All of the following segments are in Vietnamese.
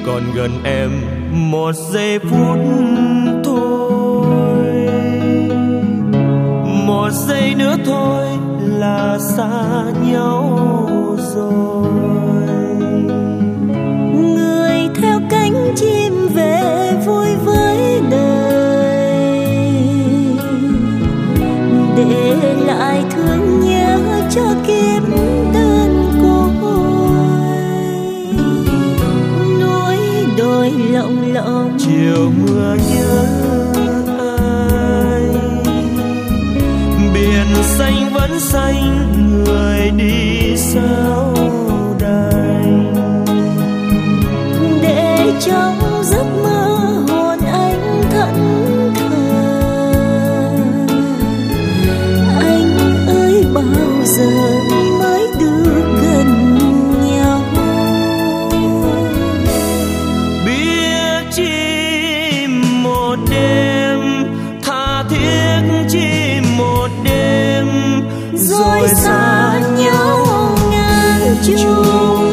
còn gần em một giây phút thôi, một giây nữa thôi là xa nhau rồi. Người theo cánh chim về vui với đời, để lại thương nhớ cho kiếp đơn côi. Núi đồi lộng lộng Chiều mưa nhớ ai, biển xanh vẫn xanh, người đi sao đành. để trong giấc mơ hồn anh thẫn thờ. Anh ơi bao giờ mới được gần nhau. Biết chỉ một đêm, tha thiết chỉ một đêm, Rồi xa nhau ngàn chục.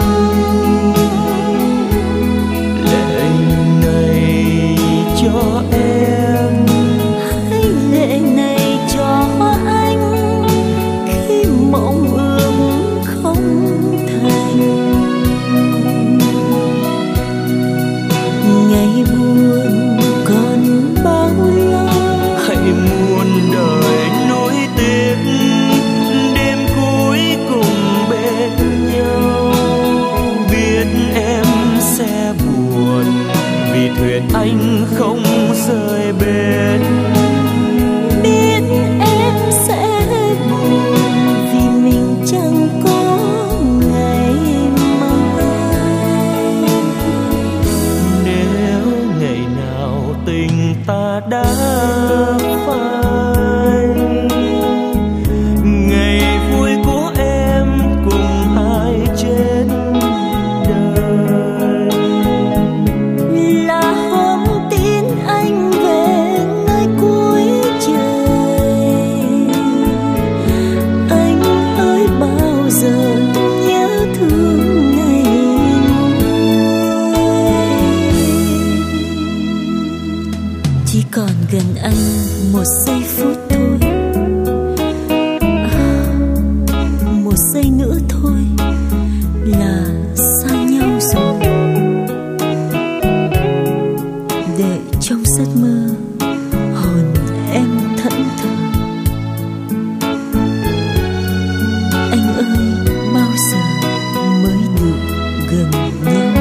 lệ này cho em, Hãy lệ này cho anh khi mộng ước không thành. Ngày buồn còn bao lâu, hãy muôn đời nuối tiếc, đêm cuối cùng bên nhau. Biết em sẽ buồn vì thuyền anh không rời bến. biết em sẽ buồn vì mình chẳng có ngày mai. Nếu ngày nào tình ta đã phai, ngày vui của em cùng ai trên đời. Là hôm tin anh về nơi cuối trời. Anh ơi bao giờ nhớ thương ngày chỉ còn gần anh một giây phút thôi, một giây nữa thôi là xa nhau rồi. Để trong giấc mơ hồn em thẫn thờ. Anh ơi bao giờ mới được gần nhau.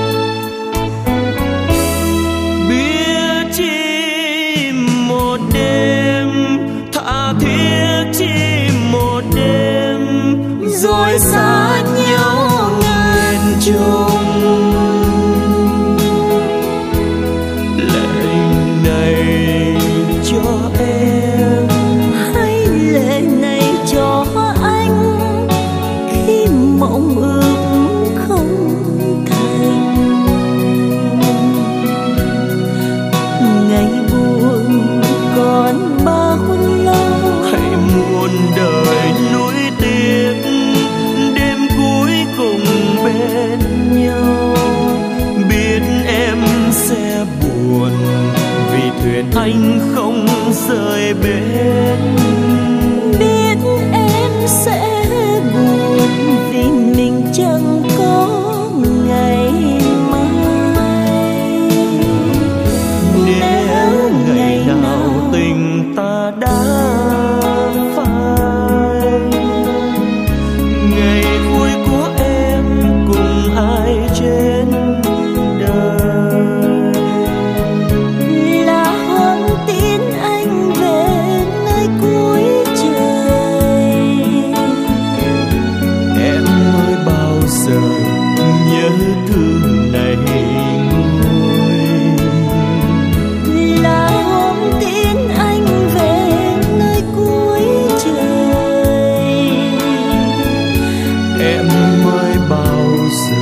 Biết chỉ một đêm, tha thiết chỉ một đêm, rồi xa nhau ngàn chông. Lệ này cho em, Hãy lệ này cho anh khi mộng ước không thành. Ngày buồn còn bao lâu, hãy muôn đời nuối tiếc, đêm cuối cùng bên nhau. Biết em sẽ buồn vì thuyền anh không rời bến. biết em sẽ buồn vì mình chẳng có ngày mai. Nếu ngày nào tình ta đã phai, ngày vui của em cùng ai trên đời. Là hôm tin anh về nơi cuối trời. Em ơi bao giờ nhớ thương này ngôi. Là hôm tin anh về nơi cuối trời. Em ơi bao giờ